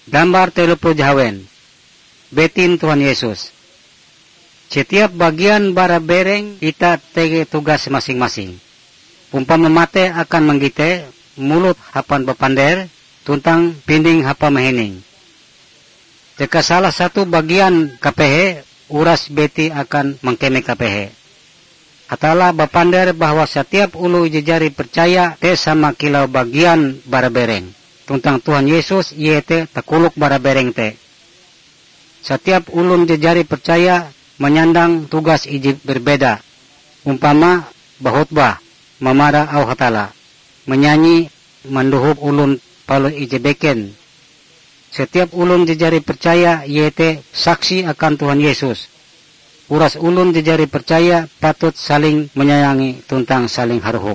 Gambar 30 jahawen. Betin Tuhan Yesus. Setiap bagian bara bereng kita tege tugas masing-masing. Umpama mate akan menggite, mulut hapan bepander, tuntang pinding hapa mehening. Jika salah satu bagian kapehe, uras beti akan mengkeme kapehe. Hatala bepander bahwa setiap ulu jejari percaya te sama kilau bagian bara bereng. Tuntang Tuhan Yesus yete takuluk bara bereng te. Setiap ulun jejari percaya menyandang tugas ijib berbeda. Umpama bahutbah, mamara au hatala, menyanyi, menduhuk ulun palu ijebeken. Setiap ulun jejari percaya yete saksi akan Tuhan Yesus. Uras ulun jejari percaya patut saling menyayangi tuntang saling haruhuk.